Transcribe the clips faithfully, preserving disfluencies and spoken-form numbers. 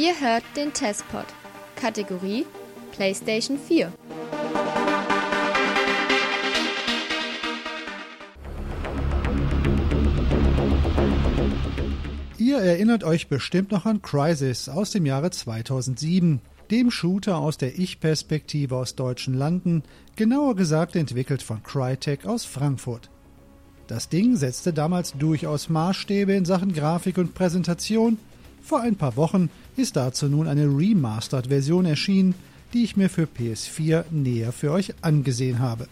Ihr hört den Testpod. Kategorie PlayStation vier. Ihr erinnert euch bestimmt noch an Crysis aus dem Jahre zweitausendsieben, dem Shooter aus der Ich-Perspektive aus deutschen Landen, genauer gesagt entwickelt von Crytek aus Frankfurt. Das Ding setzte damals durchaus Maßstäbe in Sachen Grafik und Präsentation. Vor ein paar Wochen ist dazu nun eine Remastered-Version erschienen, die ich mir für P S vier näher für euch angesehen habe.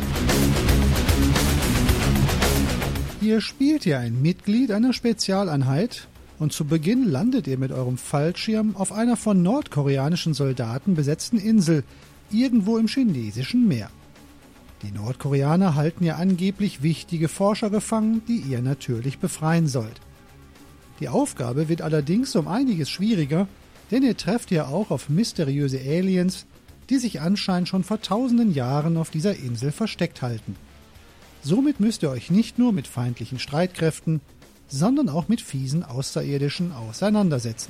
Ihr spielt hier ein Mitglied einer Spezialeinheit und zu Beginn landet ihr mit eurem Fallschirm auf einer von nordkoreanischen Soldaten besetzten Insel, irgendwo im chinesischen Meer. Die Nordkoreaner halten ja angeblich wichtige Forscher gefangen, die ihr natürlich befreien sollt. Die Aufgabe wird allerdings um einiges schwieriger, denn ihr trefft ja auch auf mysteriöse Aliens, die sich anscheinend schon vor tausenden Jahren auf dieser Insel versteckt halten. Somit müsst ihr euch nicht nur mit feindlichen Streitkräften, sondern auch mit fiesen Außerirdischen auseinandersetzen.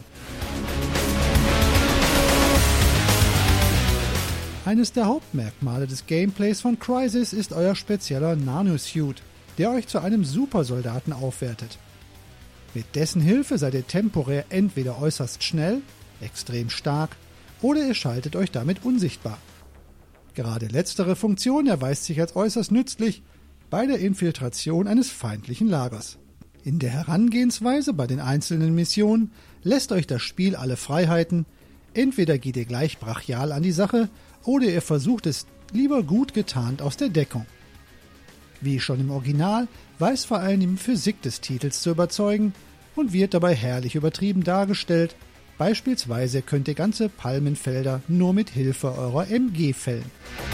Eines der Hauptmerkmale des Gameplays von Crysis ist euer spezieller Nanosuit, der euch zu einem Supersoldaten aufwertet. Mit dessen Hilfe seid ihr temporär entweder äußerst schnell, extrem stark, oder ihr schaltet euch damit unsichtbar. Gerade letztere Funktion erweist sich als äußerst nützlich bei der Infiltration eines feindlichen Lagers. In der Herangehensweise bei den einzelnen Missionen lässt euch das Spiel alle Freiheiten, entweder geht ihr gleich brachial an die Sache, oder ihr versucht es lieber gut getarnt aus der Deckung. Wie schon im Original weiß vor allem die Physik des Titels zu überzeugen und wird dabei herrlich übertrieben dargestellt. Beispielsweise könnt ihr ganze Palmenfelder nur mit Hilfe eurer M G fällen.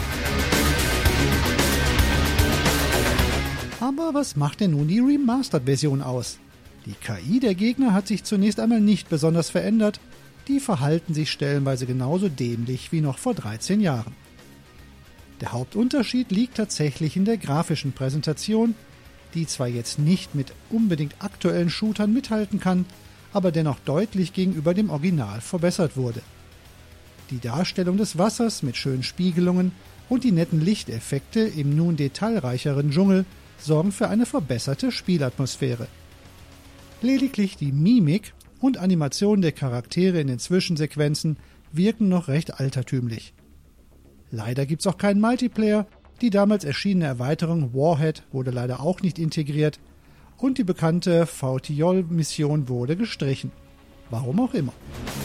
Aber was macht denn nun die Remastered-Version aus? Die K I der Gegner hat sich zunächst einmal nicht besonders verändert, die verhalten sich stellenweise genauso dämlich wie noch vor dreizehn Jahren. Der Hauptunterschied liegt tatsächlich in der grafischen Präsentation, die zwar jetzt nicht mit unbedingt aktuellen Shootern mithalten kann, aber dennoch deutlich gegenüber dem Original verbessert wurde. Die Darstellung des Wassers mit schönen Spiegelungen und die netten Lichteffekte im nun detailreicheren Dschungel sorgen für eine verbesserte Spielatmosphäre. Lediglich die Mimik und Animation der Charaktere in den Zwischensequenzen wirken noch recht altertümlich. Leider gibt's auch keinen Multiplayer, die damals erschienene Erweiterung Warhead wurde leider auch nicht integriert und die bekannte V T J Mission wurde gestrichen. Warum auch immer.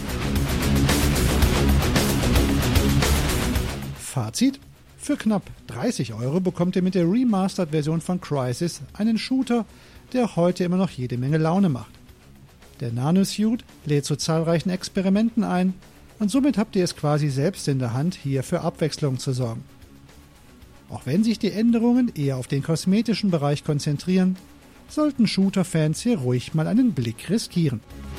Fazit: Für knapp dreißig Euro bekommt ihr mit der Remastered-Version von Crysis einen Shooter, der heute immer noch jede Menge Laune macht. Der Nanosuit lädt zu zahlreichen Experimenten ein und somit habt ihr es quasi selbst in der Hand, hier für Abwechslung zu sorgen. Auch wenn sich die Änderungen eher auf den kosmetischen Bereich konzentrieren, sollten Shooter-Fans hier ruhig mal einen Blick riskieren.